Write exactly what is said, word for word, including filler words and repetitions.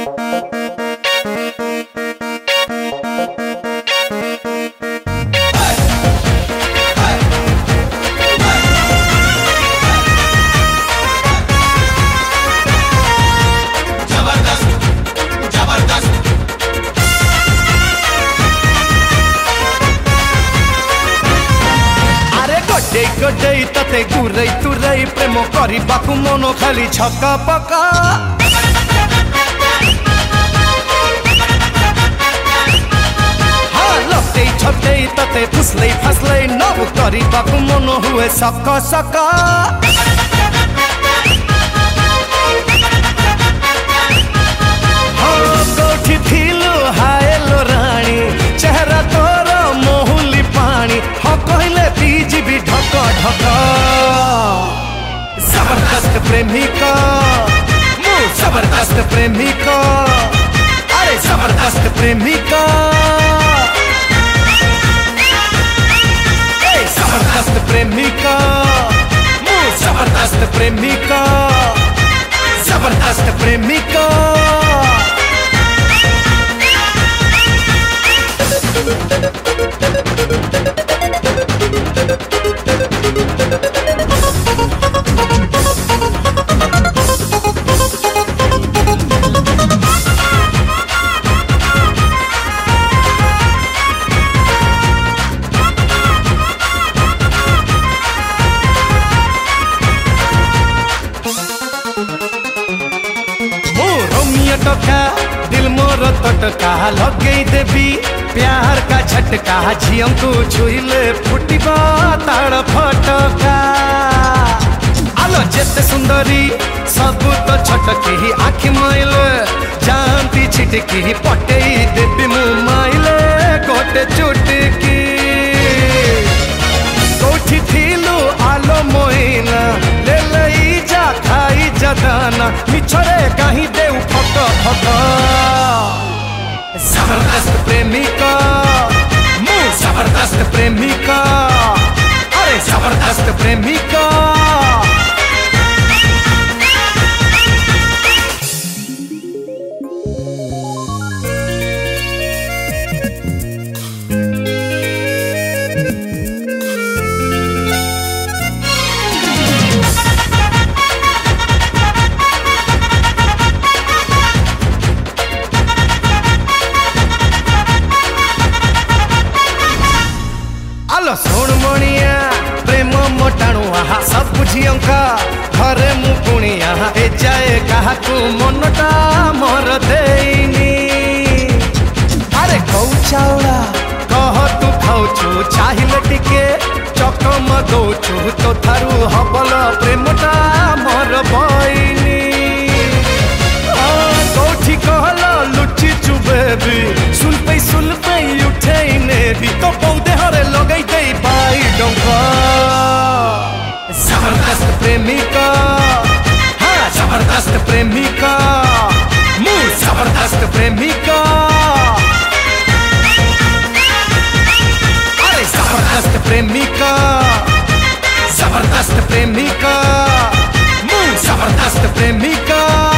गडई तते गुरई तुरई प्रेम करबाकू मन खाली छका पका हाँ लटई छटई तते फुसलई फसलई नव करबाकू मन हुए सका सका हाँ कोठी थिलु हायलो रानी चेहरा तोर मोहुली पानी हाँ कहले तीज भी ढक ढक जबरदस्त प्रेमिका मु जबरदस्त प्रेमिका अरे जबरदस्त प्रेमिका जबरदस्त प्रेमिका मु जबरदस्त प्रेमिका जबरदस्त प्रेमिका टका दिल मोर तटका लगे देवी प्यार का झटका झियम को छुईले फुटिबा ताड़ फटका आलो जेते सुंदरी सब तो छटकी ही आखि माइले जानती छिटकी पटेई देवी मु माइले गोटे चुटकी कोठी थिलु आलो मोइना ले लई जा खाई जदाना मिछरे कहीं देउ फक फक जबरदस्त प्रेमिका मु जबरदस्त प्रेमिका अरे जबरदस्त प्रेमिका सोण मणिया प्रेम मोटाणु आहा सब बुझियंका घरे मु पुणिया ए जाए काहाकू मनटा मोर देइनी अरे कौ चाउड़ा कह तू खाउछु चाहिए टिके चकम दौछु तो थारु हबल प्रेमटा मोर बइनी कौठी कहल लुचि चुबेबी सुन पे सुन पे उठे नेबी तो पौधे हरे लगई दे बाई डंका जबरदस्त प्रेमिका हाँ जबरदस्त प्रेमिका मु जबरदस्त प्रेमिका अरे जबरदस्त प्रेमिका जबरदस्त प्रेमिका मु जबरदस्त प्रेमिका।